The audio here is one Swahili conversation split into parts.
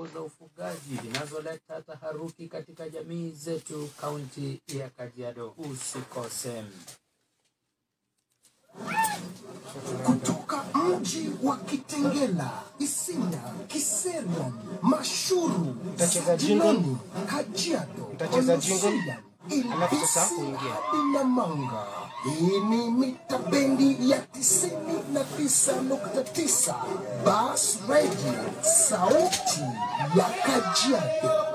mambo za ufugaji zinazoleta taharuki katika jamii zetu kaunti ya Kajiado. Usikose. Kutoka mji wa Kitengela, Isinya, Kiserian, Mashuru, Sajinoni, Kajiado, Olosian, Ilbisi, Inamanga. Hii ni mita bendi ya 99.9 Bas Radio, sauti ya Kajiado.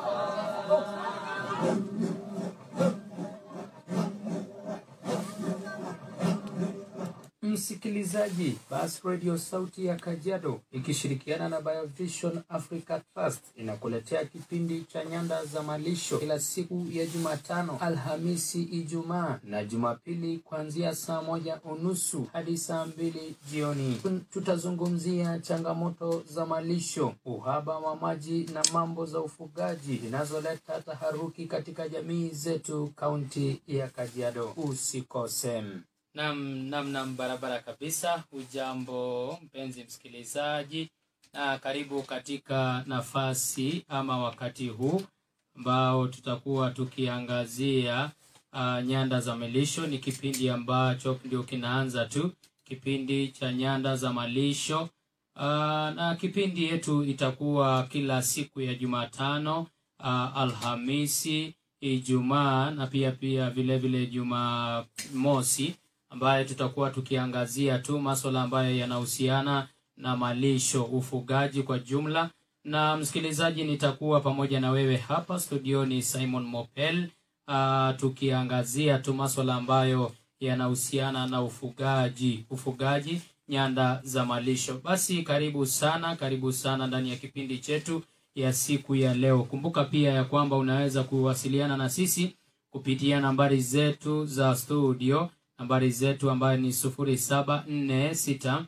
Msikilizaji, Bas Radio sauti ya Kajiado ikishirikiana na BioVision Africa Trust inakuletea kipindi cha Nyanda za Malisho kila siku ya Jumatano, Alhamisi, Ijumaa na Jumapili kuanzia saa 1:30 hadi saa 2 jioni. Tutazungumzia changamoto za malisho, uhaba wa maji na mambo za ufugaji zinazoleta taharuki katika jamii zetu kaunti ya Kajiado. Usikose. Nam barabara kabisa. Ujambo mpenzi msikilizaji, na karibu katika nafasi ama wakati huu ambao tutakuwa tukiangazia nyanda za malisho. Ni kipindi ambacho ndio kinaanza tu, kipindi cha nyanda za malisho. Na kipindi yetu itakuwa kila siku ya Jumatano, Alhamisi, Ijumaa na pia vile vile Jumamosi, ambaye tutakuwa tukiangazia tu masuala ambayo yanahusiana na malisho, ufugaji kwa jumla. Na msikilizaji, nitakuwa pamoja na wewe hapa studioni, Simon Mopel, tukiangazia tu masuala ambayo yanahusiana na ufugaji nyanda za malisho. Basi karibu sana ndani ya kipindi chetu ya siku ya leo. Kumbuka pia ya kwamba unaweza kuwasiliana na sisi kupitia nambari zetu za studio. Nambari zetu ambayo ni 0746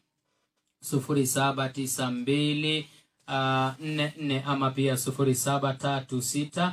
0792 44 ama pia 0736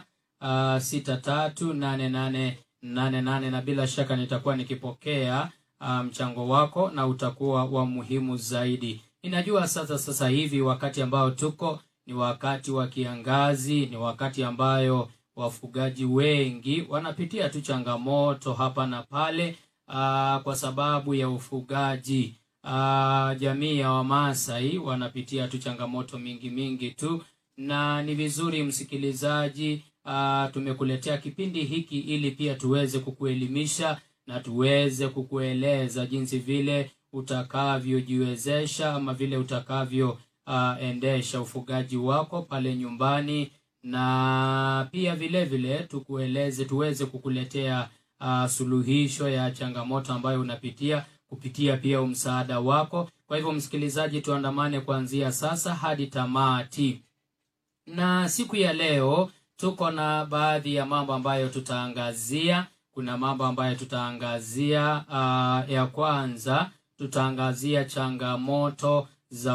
638888, na bila shaka nitakuwa nikipokea mchango wako na utakuwa wa muhimu zaidi. Ninajua sasa hivi wakati ambao tuko ni wakati wa kiangazi, ni wakati ambayo wafugaji wengi wanapitia tu changamoto hapa na pale. Kwa sababu ya ufugaji, jamii ya Wamasai wanapitia tu changamoto mingi tu, na ni vizuri msikilizaji, tumekuletea kipindi hiki ili pia tuweze kukuelimisha na tuweze kukueleza jinsi vile utakavyojiwezesha ama vile utakavyo endesha ufugaji wako pale nyumbani, na pia vile vile tuweze kukuletea suluhisho ya changamoto ambayo unapitia kupitia pia msaada wako. Kwa hivyo msikilizaji, tuandamane kuanzia sasa hadi tamati. Na siku ya leo tuko na baadhi ya mambo ambayo tutaangazia. Kuna mambo ambayo tutaangazia. Ya kwanza tutaangazia changamoto za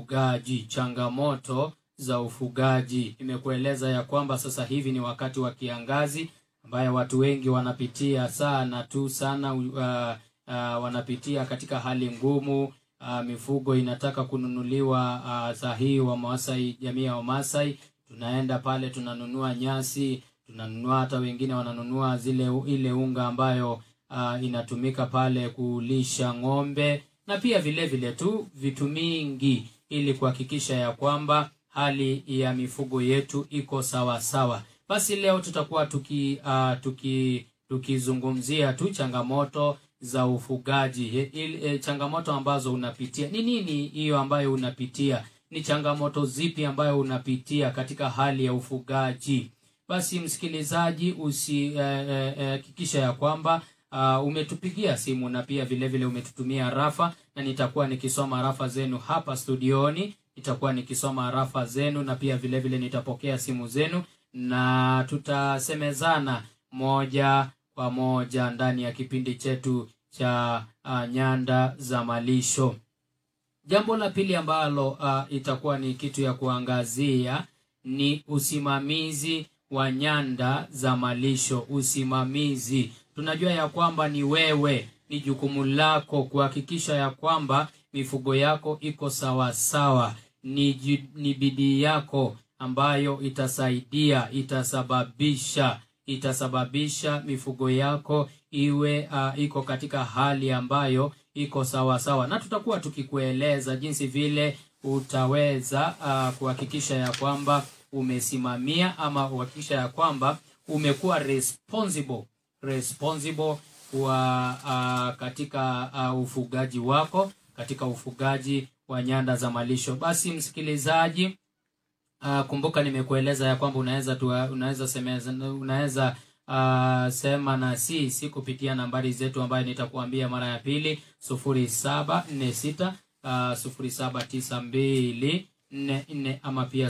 ufugaji. Nimekueleza ya kwamba sasa hivi ni wakati wa kiangazi ambayo watu wengi wanapitia sana wanapitia katika hali ngumu. Mifugo inataka kununuliwa. Sahihi wa Maasai, jamii ya Wamasai, tunaenda pale tunanunua nyasi, tunanunua, hata wengine wananunua ile unga ambayo inatumika pale kulisha ng'ombe, na pia vile vile tu vitu mingi ili kuhakikisha ya kwamba hali ya mifugo yetu iko sawa. Basi leo tutakuwa tukizungumzia tu changamoto za ufugaji. Changamoto ambazo unapitia. Ni nini hiyo ambayo unapitia? Ni changamoto zipi ambayo unapitia katika hali ya ufugaji? Basi msikilizaji, hakikisha ya kwamba umetupigia simu na pia vile vile umetutumia rafa, na nitakuwa nikisoma rafa zenu hapa studioni. Nitakuwa nikisoma rafa zenu na pia vile vile nitapokea simu zenu, na tutasemezana moja kwa moja ndani ya kipindi chetu cha nyanda za malisho. Jambo la pili ambalo itakuwa ni kitu ya kuangazia ni usimamizi wa nyanda za malisho. Usimamizi, tunajua ya kwamba ni wewe, ni jukumu lako kuhakikisha ya kwamba mifugo yako iko sawa. Ni bidii yako ambayo itasababisha mifugo yako iwe iko katika hali ambayo iko sawa sawa, na tutakuwa tukikueleza jinsi vile utaweza kuhakikisha ya kwamba umesimamia ama kuhakikisha ya kwamba umekuwa responsible wa katika ufugaji wako, katika ufugaji wa nyanda za malisho. Basi msikilizaji, kumbuka nimekueleza ya kwamba unaweza sema na si kupitia nambari zetu ambayo nitakuambia mara ya pili, 0746 079244 ama pia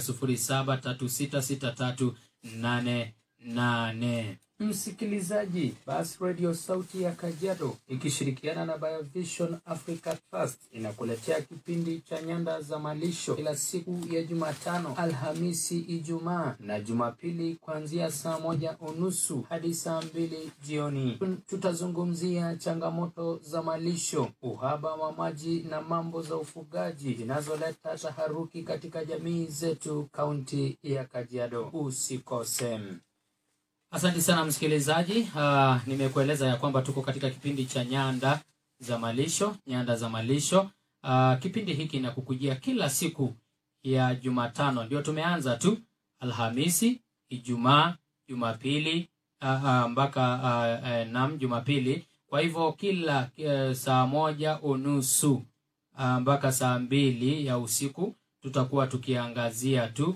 07366388. Msikilizaji, Bas Radio Sauti ya Kajiado ikishirikiana na BioVision Africa Trust inakuletea kipindi cha Nyanda za Malisho kila siku ya Jumatano, Alhamisi, Ijumaa na Jumapili kuanzia saa 1:30 hadi saa 2 jioni. Tutazungumzia changamoto za malisho, uhaba wa maji na mambo za ufugaji zinazoleta taharuki katika jamii zetu kaunti ya Kajiado. Usikose. Asante sana msikilizaji. Nimekueleza ya kwamba tuko katika kipindi cha Nyanda za Malisho. Kipindi hiki kinakukujia kila siku ya Jumatano. Ndio tumeanza tu Alhamisi, Ijumaa, Jumapili mpaka Jumapili. Kwa hivyo kila saa 1:30 mpaka saa 2 ya usiku tutakuwa tukiangazia tu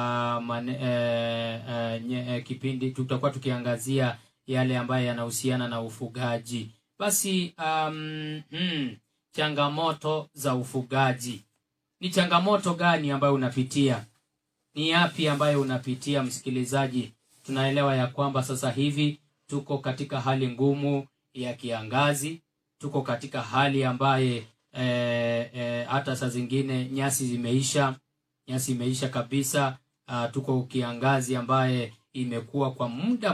kipindi tutakuwa tukiangazia yale ambayo yanahusiana na ufugaji. Basi changamoto za ufugaji. Ni changamoto gani ambayo unapitia? Ni yapi ambayo unapitia msikilizaji? Tunaelewa ya kwamba sasa hivi tuko katika hali ngumu ya kiangazi. Tuko katika hali ambaye hata saa zingine nyasi imeisha kabisa. Tuko kiangazi ambaye imekuwa kwa muda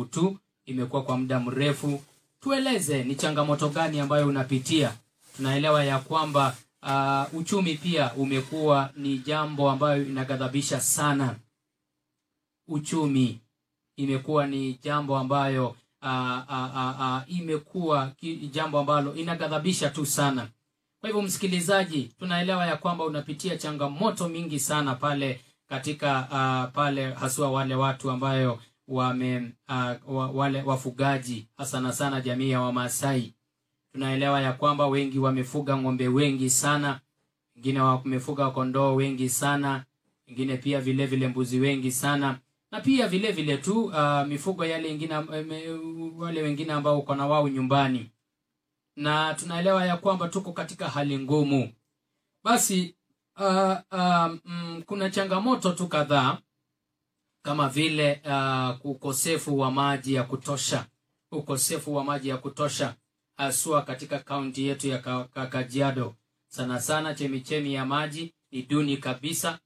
mrefu. Tueleze ni changamoto gani ambayo unapitia. Tunaelewa ya kwamba uchumi pia umekuwa ni jambo ambayo inaghadhabisha sana. Uchumi imekuwa ni jambo ambayo imekuwa jambo ambalo inaghadhabisha tu sana. Kwa hivyo msikilizaji, tunaelewa ya kwamba unapitia changamoto mingi sana pale katika pale haswa wale watu ambayo wale wafugaji, hasa sana jamii ya Wamasai. Tunaelewa ya kwamba wengi wamefuga ng'ombe wengi sana, wengine wamefuga kondoo wengi sana, wengine pia vile vile mbuzi wengi sana, na pia vile vile tu mifugo yale wale wengine ambao uko na wao nyumbani. Na tunaelewa ya kwamba tuko katika hali ngumu. Basi kuna changamoto tu kadhaa, kama vile ukosefu wa maji ya kutosha haswa katika kaunti yetu ya Kajiado. Sana chemichemi ya maji ni duni kabisa.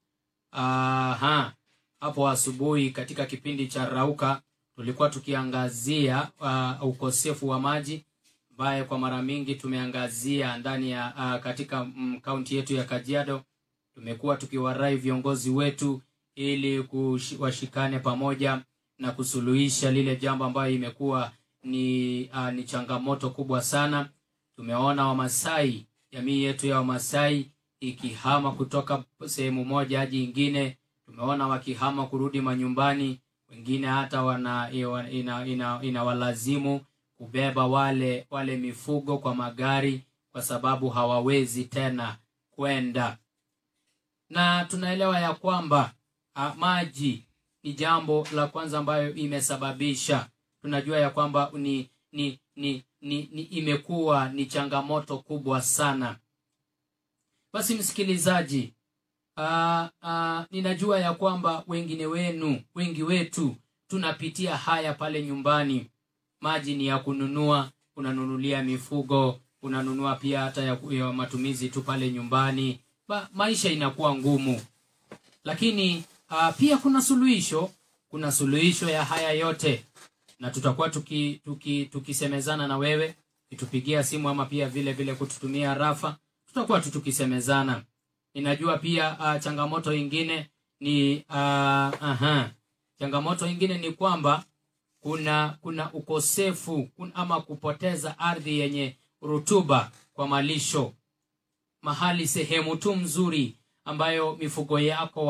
Hapo asubuhi katika kipindi cha Rauka tulikuwa tukiangazia ukosefu wa maji, ambaye kwa mara mingi tumeangazia ndani ya katika kaunti yetu ya Kajiado. Tumekuwa tukiwarai viongozi wetu ili washikane pamoja na kusuluhisha lile jambo ambayo imekuwa ni changamoto kubwa sana. Tumeona Wamasai, jamii yetu ya Wamasai ikihama kutoka sehemu moja hadi nyingine. Tumeona wakihama kurudi manyumbani, wengine hata inawalazimu kubeba wale mifugo kwa magari kwa sababu hawawezi tena kwenda. Na tunaelewa ya kwamba maji ni jambo la kwanza ambayo imesababisha. Tunajua ya kwamba imekuwa ni changamoto kubwa sana. Basi msikilizaji, ninajua ya kwamba wengi wetu tunapitia haya pale nyumbani. Maji ni ya kununua, unanunulia mifugo, unanunua pia hata ya matumizi tu pale nyumbani. Maisha inakuwa ngumu. Lakini pia kuna suluhisho ya haya yote. Na tutakuwa tukisemezana na wewe, itupigia simu ama pia vile vile kututumia rafa. Tutakuwa tukisemezana. Ninajua pia changamoto nyingine ni changamoto nyingine ni kwamba kuna ukosefu ama kupoteza ardhi yenye rutuba kwa malisho. Mahali sehemu tu mzuri ambayo mifugo yako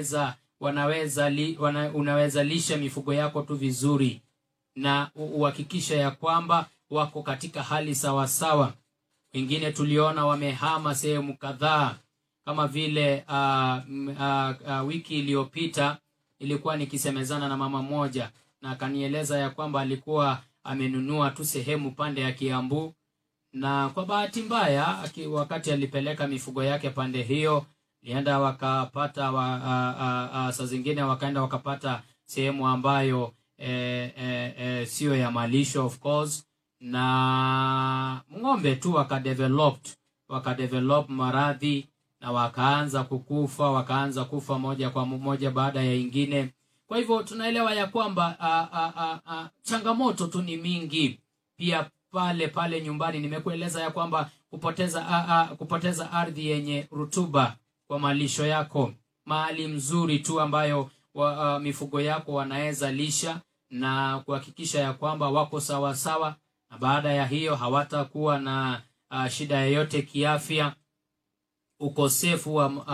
unaweza lisha mifugo yako tu vizuri, na uhakikisha ya kwamba wako katika hali sawa sawa. Wengine tuliona wamehama sehemu kadhaa, kama vile wiki iliyopita ilikuwa nikisemezana na mama moja, na akanieleza ya kwamba alikuwa amenunua tu sehemu pande ya Kiambu, na kwa bahati mbaya wakati alipeleka mifugo yake pande hiyo, lienda wakapata saa zingine wakaenda wakapata sehemu ambayo sio ya malisho of course, na ng'ombe tu wakadevelop maradhi na wakaanza kufa moja kwa moja baada ya ingine. Kwa hivyo tunaelewa ya kwamba changamoto tu ni mingi. Pia pale nyumbani nimekueleza ya kwamba kupoteza ardhi yenye rutuba kwa malisho yako, mahali mzuri tu ambayo mifugo yako wanaweza lisha, na kuhakikisha ya kwamba wako sawa sawa, na baada ya hiyo hawatakuwa na shida yoyote kiafya. Ukosefu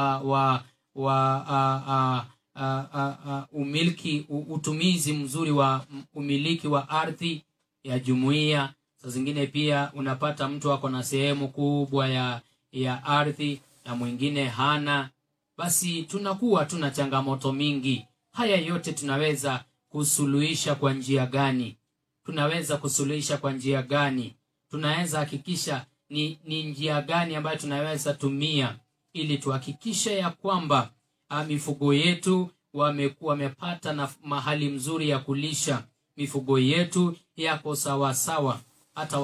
utumizi mzuri wa umiliki wa ardhi ya jumuiya. Saa zingine pia unapata mtu ako na sehemu kubwa ya ardhi na mwingine hana, basi tunakuwa tuna changamoto mingi. Haya yote tunaweza kusuluhisha kwa njia gani? Tunaweza hakikisha ni njia gani ambayo tunaweza tumia ili tuhakikishe ya kwamba mifugo yetu wamepata na mahali mzuri ya kulisha, mifugo yetu yako sawa sawa, hata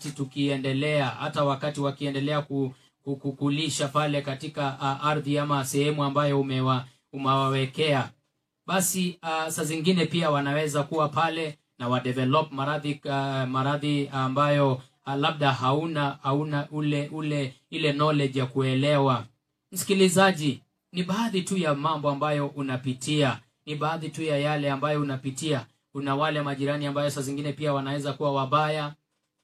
wakati wakiendelea kulisha pale katika ardhi ama sehemu ambayo umewawekea. Basi saa zingine pia wanaweza kuwa pale na wadevelop maradhi ambayo labda hauna ile knowledge ya kuelewa. Msikilizaji, ni baadhi tu ya mambo ambayo unapitia, ni baadhi tu ya yale ambayo unapitia. Kuna wale majirani ambayo saa zingine pia wanaweza kuwa wabaya.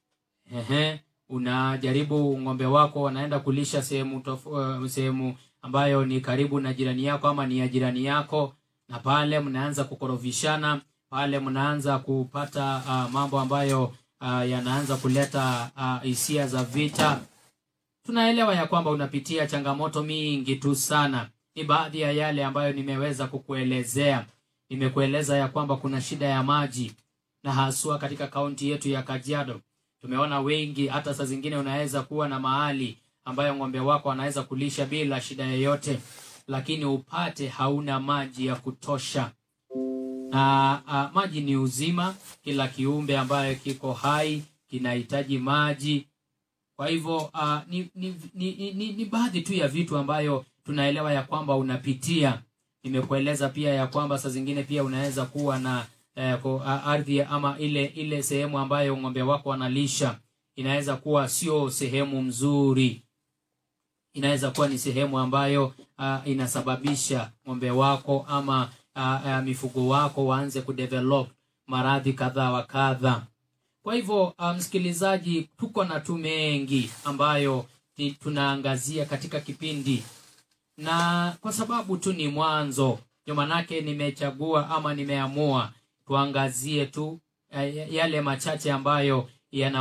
Unajaribu ng'ombe wako wanaenda kulisha sehemu ambayo ni karibu na jirani yako ama ni ya jirani yako, na pale mnaanza kukorofishana, pale mnaanza kupata mambo ambayo yanaanza kuleta hisia za vita. Tunaelewa ya kwamba unapitia changamoto mingi tu sana. Ni baadhi ya yale ambayo nimeweza kukuelezea. Nimekueleza ya kwamba kuna shida ya maji, na haswa katika kaunti yetu ya Kajiado. Tumeona wengi, hata saa zingine unaweza kuwa na mahali ambayo ng'ombe wako wanaweza kulisha bila shida yoyote, lakini upate hauna maji ya kutosha. Maji ni uzima. Kila kiumbe ambayo kiko hai kinahitaji maji. Kwa hivyo ni baadhi tu ya vitu ambayo tunaelewa ya kwamba unapitia. Nimekueleza pia ya kwamba saa zingine pia unaweza kuwa na ardhi ama ile sehemu ambayo ng'ombe wako wanalisha inaweza kuwa sio sehemu mzuri. Inaweza kuwa ni sehemu ambayo inasababisha ng'ombe wako ama mifugo wako waanze kudevelop maradhi kadha wa kadha. Kwa hivyo msikilizaji, tuko na tu mengi ambayo tunaangazia katika kipindi, na kwa sababu tu ni mwanzo, ndio manake nimechagua ama nimeamua tuangazie tu yale machache ambayo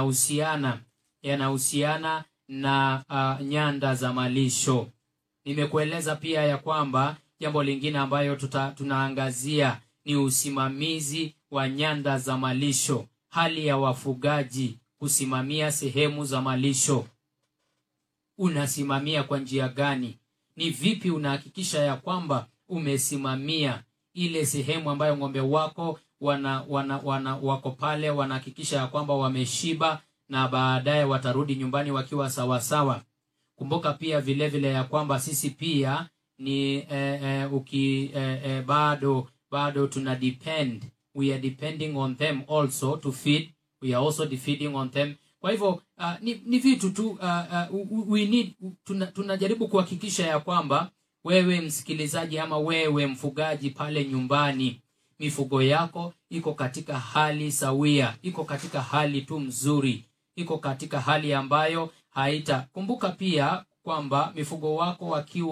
yanahusiana na nyanda za malisho. Nimekueleza pia ya kwamba jambo lingine ambayo tunaangazia ni usimamizi wa nyanda za malisho, hali ya wafugaji kusimamia sehemu za malisho. Unasimamia kwa njia gani? Ni vipi unahakikisha ya kwamba umesimamia ile sehemu ambayo ng'ombe wako wako pale, wanahakikisha ya kwamba wameshiba na baadaye watarudi nyumbani wakiwa sawa sawa. Kumbuka pia vile ya kwamba sisi pia ni bado tuna depend. We are depending on them also to feed. We are also feeding on them. Kwa hivyo ni vitu tu we need tunajaribu kuhakikisha ya kwamba wewe msikilizaji ama wewe mfugaji pale nyumbani, mifugo yako iko katika hali sawia, iko katika hali tu mzuri, iko katika hali ambayo kumbuka pia kwamba mifugo wako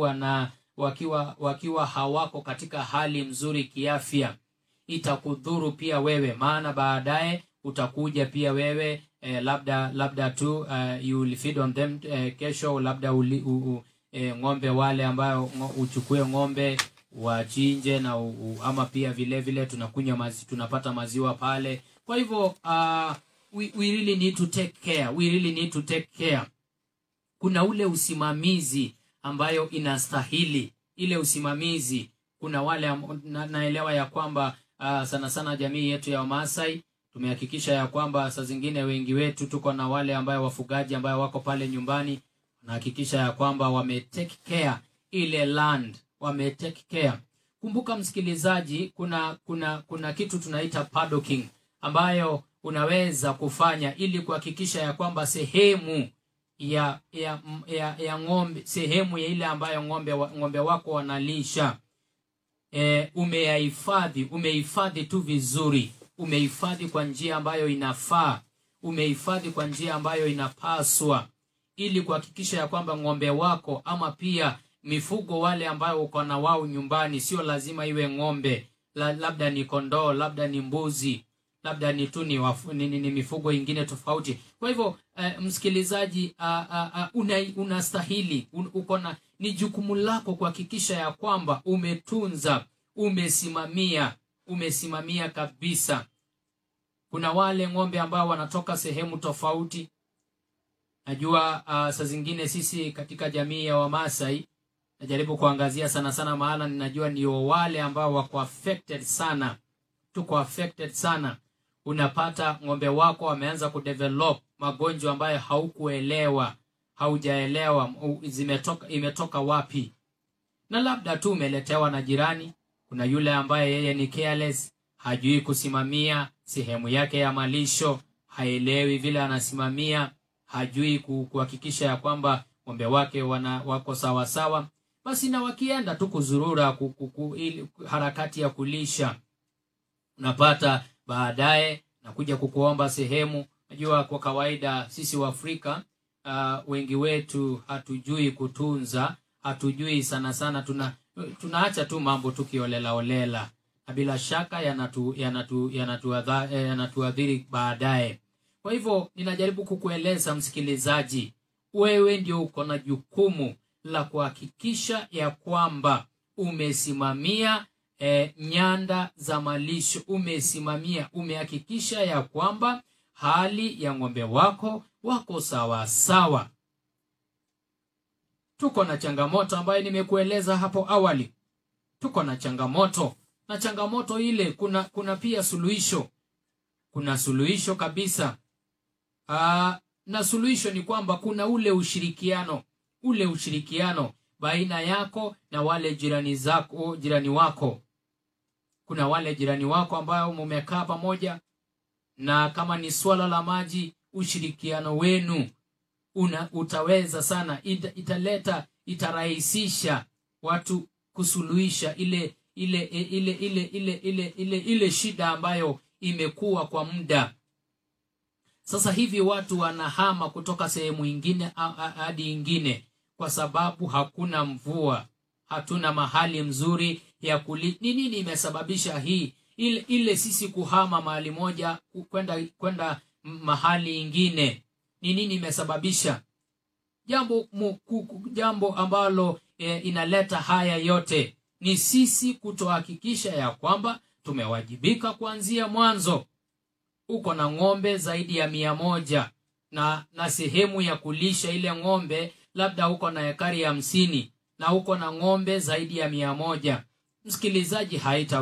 wakiwa hawako katika hali mzuri kiafya, itakudhuru pia wewe, maana baadaye utakuja pia wewe labda tu you will feed on them kesho, labda ng'ombe wale ambayo uchukue ng'ombe wachinje na ama pia vile vile tunapata maziwa pale. Kwa hivyo we really need to take care. Kuna ule usimamizi ambayo inastahili ile usimamizi. Kuna wale naelewa ya kwamba sana sana jamii yetu ya Wamasai tumehakikisha ya kwamba saa zingine wengi wetu tuko na wale ambayo wafugaji ambayo wako pale nyumbani, nahakikisha ya kwamba take care ile land, take care. Kumbuka msikilizaji, kuna kitu tunaita paddocking ambayo unaweza kufanya ili kuhakikisha ya kwamba sehemu ya ng'ombe, sehemu ya ile ambayo ng'ombe wako wanalisha umehifadhi tu vizuri, umehifadhi kwa njia ambayo inafaa, umehifadhi kwa njia ambayo inapaswa, ili kuhakikisha ya kwamba ng'ombe wako ama pia mifugo wale ambao uko na wao nyumbani, sio lazima iwe ng'ombe, labda ni kondoo, labda ni mbuzi, labda ni tu ni mifugo ingine tofauti. Kwa hivyo msikilizaji, unastahili ni jukumu lako kuhakikisha ya kwamba umetunza, umesimamia kabisa. Kuna wale ng'ombe ambao wanatoka sehemu tofauti. Najua saa zingine sisi katika jamii ya Wamasai, najaribu kuangazia sana maana ninajua ndio wale ambao wako affected sana. Tuko affected sana. Unapata ng'ombe wako wameanza kudevelop magonjwa ambayo haujaelewa imetoka wapi. Na labda tu umeletewa na jirani. Kuna yule ambaye yeye ni careless, hajui kusimamia sehemu yake ya malisho, haelewi vile anasimamia, hajui kuhakikisha ya kwamba ng'ombe wake wako sawa sawa. Basi na wakienda tu kuzurura harakati ya kulisha, unapata baadaye nakuja kukuomba sehemu. Najua kwa kawaida sisi wa Afrika wengi wetu hatujui kutunza, hatujui sana tunaacha tu mambo tukiolela, na bila shaka yanatuadhiri baadaye. Kwa hivyo ninajaribu kukueleza msikilizaji, wewe ndio uko na jukumu la kuhakikisha ya kwamba umesimamia nyanda za malisho, umehakikisha ya kwamba hali ya ng'ombe wako sawa sawa. Tuko na changamoto ambayo nimekueleza hapo awali. Tuko na changamoto, na changamoto ile kuna pia suluhisho. Kuna suluhisho kabisa. Na suluhisho ni kwamba kuna ule ushirikiano baina yako na wale jirani wako. Kuna wale jirani wako ambao mmekaa pamoja, na kama ni swala la maji, ushirikiano wenu utaweza sana, itarahisisha watu kusuluhisha ile shida ambayo imekuwa kwa muda. Sasa hivi watu wanahama kutoka sehemu nyingine hadi nyingine kwa sababu hakuna mvua, hatuna mahali mzuri ya nini imesababisha hii ile sisi kuhama mahali moja kwenda mahali nyingine? Nini imesababisha? Jambo ambalo inaleta haya yote ni sisi kutohakikisha ya kwamba tumewajibika kuanzia mwanzo. Uko na ng'ombe zaidi ya 100 na sehemu ya kulisha ile ng'ombe labda uko na ekari 50 na uko na ng'ombe zaidi ya 100. Msikilizaji,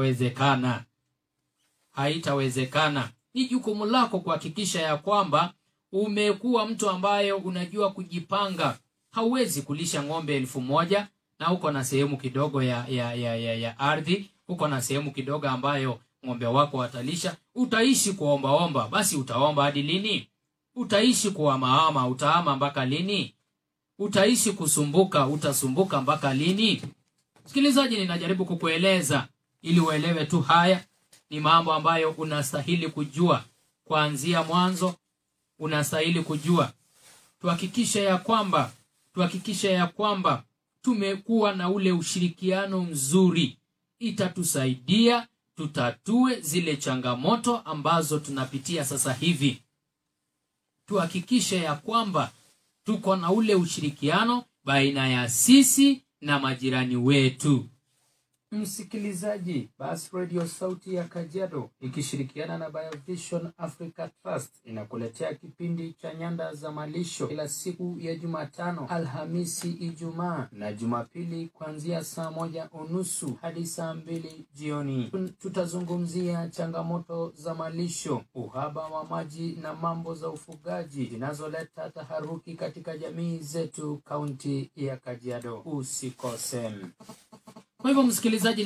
haitawezekana. Ni jukumu lako kuhakikisha ya kwamba umekuwa mtu ambaye unajua kujipanga. Hauwezi kulisha ng'ombe 1000 na uko na sehemu kidogo ya ardhi, uko na sehemu kidogo ambayo ng'ombe wako watalisha. Utaishi kuomba. Basi utaomba hadi lini? Utaishi kuhama, utahama mpaka lini? Utaishi kusumbuka, utasumbuka mpaka lini? Msikilizaji, ninajaribu kukueleza ili uelewe tu haya ni mambo ambayo unastahili kujua kuanzia mwanzo. Unastahili kujua. Tuhakikishe ya kwamba tumekuwa na ule ushirikiano mzuri. Itatusaidia tutatue zile changamoto ambazo tunapitia sasa hivi. Tuhakikishe ya kwamba tuko na ule ushirikiano baina ya sisi na majirani wetu. Msikilizaji, Bas Radio Sauti ya Kajiado ikishirikiana na BioVision Africa Trust inakuletea kipindi cha Nyanda za Malisho kila siku ya Jumatano, Alhamisi, Ijumaa na Jumapili kuanzia saa 1:30 hadi saa 2 jioni. Tutazungumzia changamoto za malisho, uhaba wa maji na mambo za ufugaji zinazoleta taharuki katika jamii zetu kaunti ya Kajiado. Usikose. Kwa hivyo msikilizaji,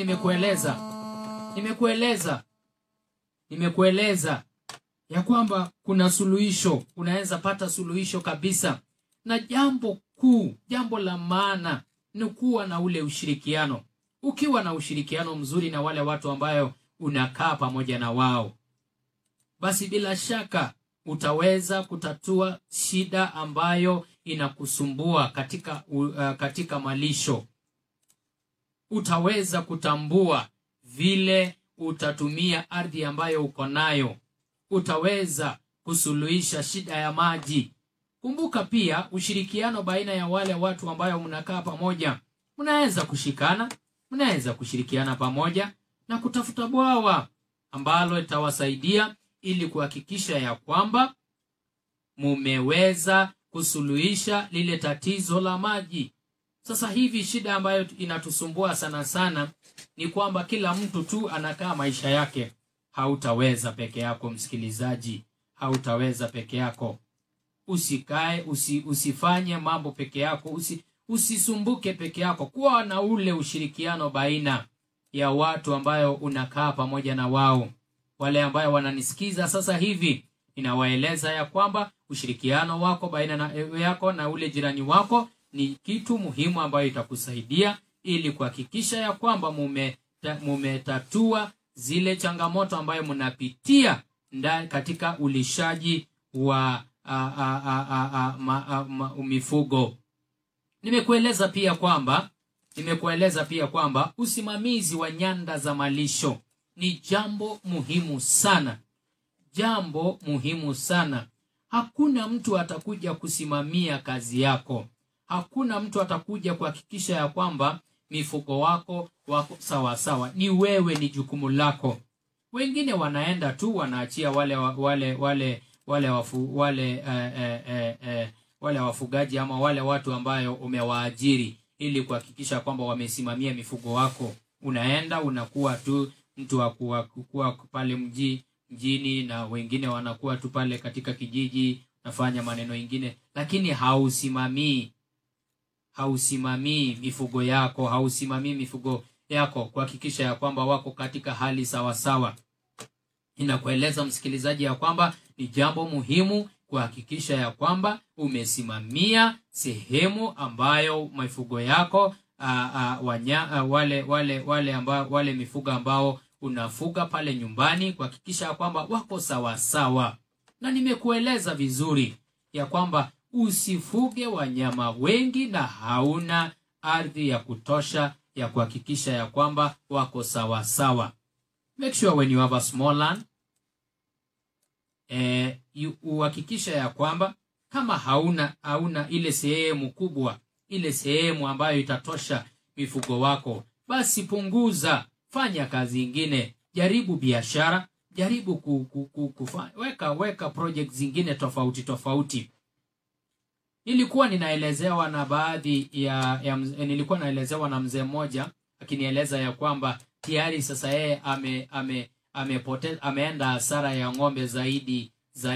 nimekueleza ya kwamba kuna suluhisho. Unaweza pata suluhisho kabisa. Na jambo la maana ni kuwa na ule ushirikiano. Ukiwa na ushirikiano mzuri na wale watu ambayo unakaa pamoja na wao, basi bila shaka utaweza kutatua shida ambayo inakusumbua katika malisho. Utaweza kutambua vile utatumia ardhi ambayo uko nayo. Utaweza kusuluhisha shida ya maji. Kumbuka pia ushirikiano baina ya wale watu ambayo mnakaa pamoja. Mnaweza kushirikiana pamoja na kutafuta bwawa ambalo litawasaidia ili kuhakikisha ya kwamba mumeweza kusuluhisha lile tatizo la maji. Sasa hivi shida ambayo inatusumbua sana ni kwamba kila mtu tu anakaa maisha yake. Hautaweza peke yako msikilizaji. Hautaweza peke yako. Usifanye mambo peke yako. Usisumbuke peke yako. Kuwa na ule ushirikiano baina ya watu ambayo unakaa pamoja na wao. Wale ambayo wananisikiza sasa hivi, ninawaeleza ya kwamba ushirikiano wako baina yako na ule jirani wako ni kitu muhimu ambayo itakusaidia ili kuhakikisha ya kwamba mumetatua zile changamoto ambayo mnapitia katika ulishaji wa mifugo. Nimekueleza pia kwamba usimamizi wa nyanda za malisho ni jambo muhimu sana. Hakuna mtu atakuja kusimamia kazi yako. Hakuna mtu atakuja kuhakikisha ya kwamba mifugo wako sawa. Ni wewe, ni jukumu lako. Wengine wanaenda tu wanaachia wale wafugaji ama wale watu ambayo umewaajiri ili kuhakikisha kwamba wamesimamia mifugo wako. Unaenda unakuwa tu mtu wa kuwa pale mjini na wengine wanakuwa tu pale katika kijiji nafanya maneno mengine, lakini hausimamii mifugo yako kuhakikisha ya kwamba wako katika hali sawa. Ninakueleza msikilizaji ya kwamba ni jambo muhimu kuhakikisha ya kwamba umesimamia sehemu ambayo mifugo yako wale mifugo ambao unafuga pale nyumbani, kuhakikisha ya kwamba wako sawa. Na nimekueleza vizuri ya kwamba usifuge wanyama wengi na hauna ardhi ya kutosha ya kuhakikisha ya kwamba wako sawa. Make sure when you have a small land, uhakikisha ya kwamba kama hauna ile sehemu kubwa, ile sehemu ambayo itatosha mifugo wako, basi punguza, fanya kazi nyingine, jaribu biashara, jaribu weka project zingine tofauti. Nilikuwa ninaelezewa na mzee mmoja akinieleza ya kwamba tayari sasa yeye ameenda hasara ya ng'ombe zaidi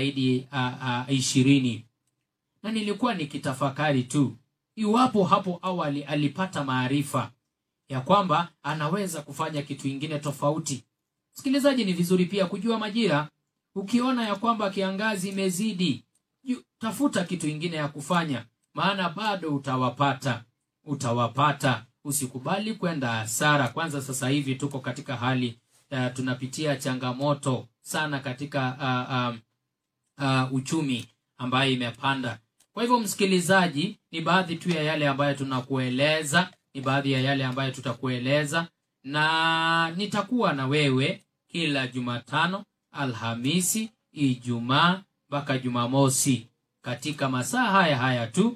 20. Na nilikuwa nikitafakari tu iwapo hapo awali alipata maarifa ya kwamba anaweza kufanya kitu kingine tofauti. Sikilizaji, ni vizuri pia kujua majira. Ukiona ya kwamba kiangazi imezidi, tafuta kitu kingine ya kufanya, maana bado utawapata usikubali kwenda hasara. Kwanza sasa hivi tuko katika hali tunapitia changamoto sana katika uchumi ambayo imepanda. Kwa hivyo msikilizaji, ni baadhi tu ya yale ambayo tunakueleza, ni baadhi ya yale ambayo tutakueleza, na nitakuwa na wewe kila Jumatano, Alhamisi, Ijumaa mpaka Jumamosi katika masaa haya tu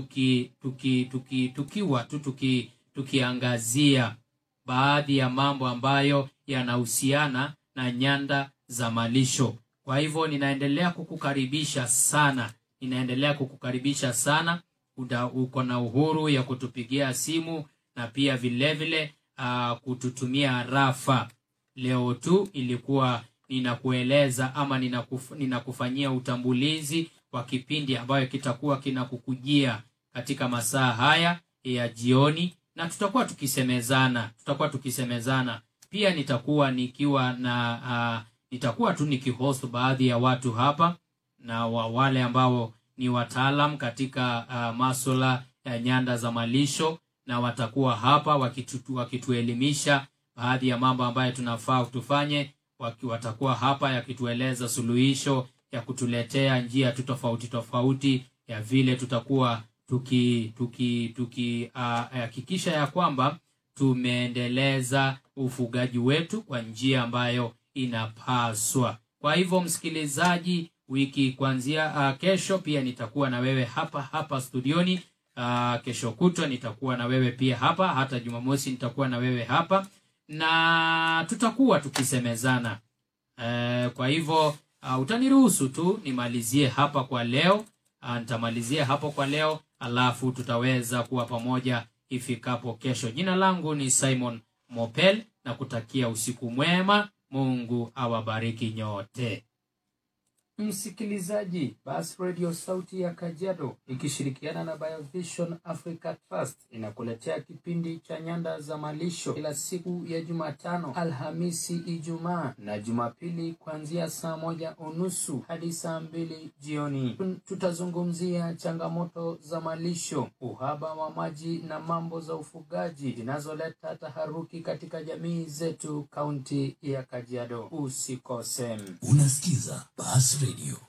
tukiangazia baadhi ya mambo ambayo yanahusiana na nyanda za malisho. Kwa hivyo ninaendelea kukukaribisha sana. Uko na uhuru ya kutupigia simu na pia vile kututumia rafa. Leo tu ilikuwa ninakueleza ama ninakufanyia utambulizi wa kipindi ambayo kitakuwa kinakukujia katika masaa haya ya jioni, na tutakuwa tukisemezana. Pia nitakuwa tu nikihost baadhi ya watu hapa, na wale ambao ni wataalam katika masuala ya nyanda za malisho, na watakuwa hapa wakituelimisha baadhi ya mambo ambayo tunafaa tufanye. Watakuwa hapa yakitueleza suluhisho ya kutuletea njia tofauti ya vile tutakuwa hakikisha ya kwamba tumeendeleza ufugaji wetu kwa njia ambayo inapaswa. Kwa hivyo msikilizaji, wiki kuanzia kesho pia nitakuwa na wewe hapa studioni. Kesho kutwa nitakuwa na wewe pia hapa, hata Jumamosi nitakuwa na wewe hapa, na tutakuwa tukisemezana. Kwa hivyo utaniruhusu tu nimalizie hapa kwa leo. Nitamalizia hapo kwa leo, alafu tutaweza kuwa pamoja ifikapo kesho. Jina langu ni Simon Mopel, na kutakia usiku mwema. Mungu awabariki nyote. Msikilizaji, Bas Radio Sauti ya Kajiado ikishirikiana na BioVision Africa Trust inakuletea kipindi cha nyanda za malisho kila siku ya Jumatano, Alhamisi, Ijumaa na Jumapili kuanzia saa 1:30 hadi saa 2 jioni. Tutazungumzia changamoto za malisho, uhaba wa maji na mambo za ufugaji zinazoleta taharuki katika jamii zetu kaunti ya Kajiado. Usikose. Unasikiza Bas Radio.